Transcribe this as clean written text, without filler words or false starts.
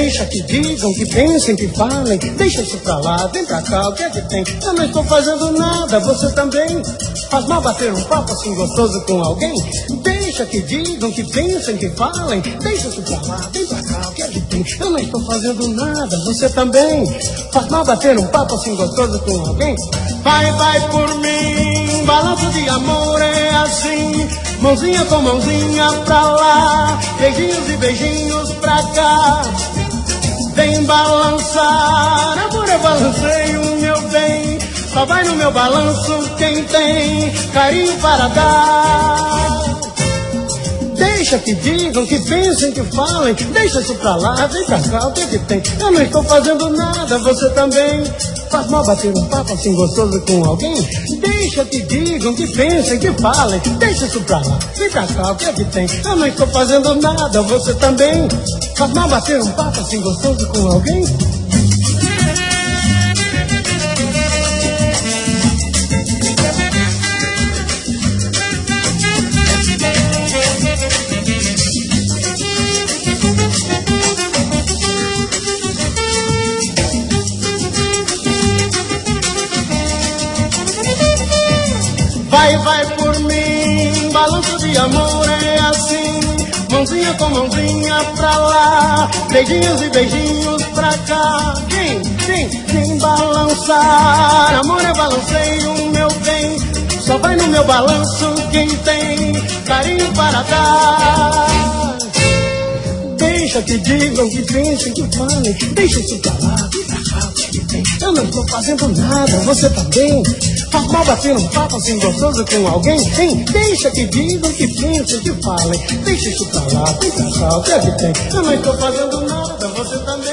Deixa que digam, que pensem, que falem. Deixa isso pra lá, vem pra cá, o que é que tem? Eu não estou fazendo nada, você também. Faz mal bater um papo assim gostoso com alguém? Deixa que digam, que pensem, que falem. Deixa isso pra lá, vem pra cá, o que é que tem? Eu não estou fazendo nada, você também. Faz mal bater um papo assim gostoso com alguém? Vai por mim, balanço de amor é assim. Mãozinha com mãozinha pra lá, beijinhos e beijinhos pra cá. Vem balançar, amor, eu balancei o meu bem. Só vai no meu balanço quem tem carinho para dar. Deixa que digam, que pensem, que falem. Deixa isso pra lá, vem pra cá, o que é que tem? Eu não estou fazendo nada, você também. Faz mal bater um papo assim gostoso com alguém? Deixa que digam, que pensem, que falem. Deixa isso pra lá, vem pra cá, o que é que tem? Eu não estou fazendo nada, você também. Faz mal bater um papo assim gostoso com alguém? Vai por mim, balanço de amor é assim. Mãozinha com mãozinha pra lá, beijinhos e beijinhos pra cá. Vem balançar, amor, eu balancei o meu bem. Só vai no meu balanço quem tem carinho para dar. Deixa que digam, que pensem, que falem. Deixa isso pra lá, vem pra cá, o que tem? Eu não estou fazendo nada, você tá bem. Faz mal bater um papo assim gostoso com alguém? Hein? Deixa que digam, que pensem, que falem. Deixa isso pra lá, vem pra cá, o que é que tem? Eu não estou fazendo nada, você também.